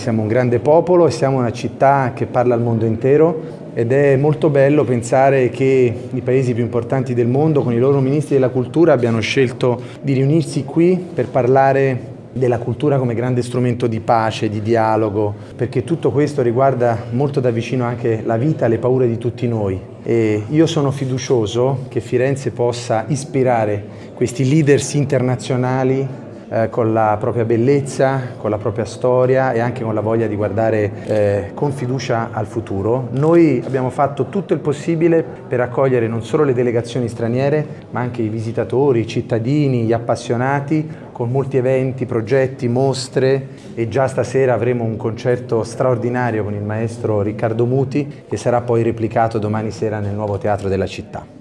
siamo un grande popolo e siamo una città che parla al mondo intero ed è molto bello pensare che i paesi più importanti del mondo con i loro ministri della cultura abbiano scelto di riunirsi qui per parlare della cultura come grande strumento di pace, di dialogo, perché tutto questo riguarda molto da vicino anche la vita e le paure di tutti noi. E io sono fiducioso che Firenze possa ispirare questi leaders internazionali con la propria bellezza, con la propria storia e anche con la voglia di guardare con fiducia al futuro. Noi abbiamo fatto tutto il possibile per accogliere non solo le delegazioni straniere, ma anche i visitatori, i cittadini, gli appassionati, con molti eventi, progetti, mostre e già stasera avremo un concerto straordinario con il maestro Riccardo Muti che sarà poi replicato domani sera nel nuovo teatro della città.